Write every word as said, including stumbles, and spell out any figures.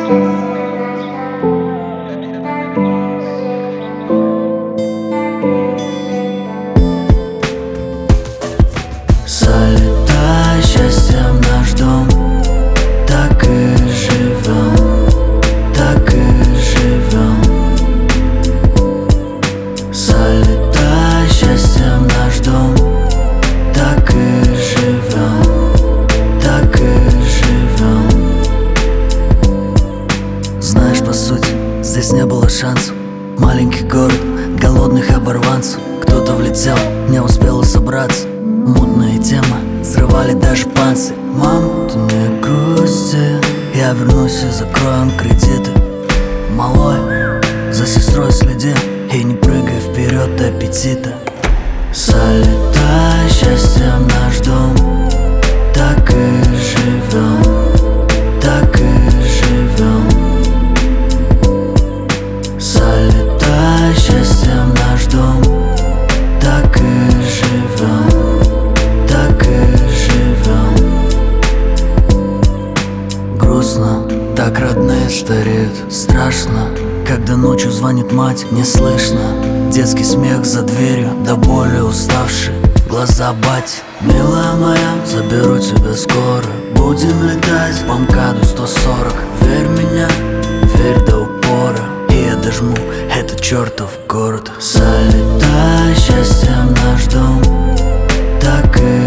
Залетай счастьем в наш дом, так и живем, так и живем. Залетай счастьем в наш дом, так и живем, так и живем. Знаешь, по сути, здесь не было шансов. Маленький город, голодных оборванцев. Кто-то влетел, не успел собраться. Мутные темы взрывали даже панцирь. Мам, ты не грусти, я вернусь и закроем кредиты. Малой, за сестрой следи и не прыгай вперед до аппетита. Залетай счастьем в наш дом, так и живем, так и живем. Залетай счастьем в наш дом, так и живем, так и живем. Грустно, так родные стареют. Страшно, когда ночью звонит мать, не слышно. Детский смех за дверью, до боли уставший глаза бать. Милая моя, заберу тебя скоро. Будем летать по МКАДу сто сорок. Верь в меня, верь до упора, и я дожму этот чертов город. Залетай счастьем в наш дом, так и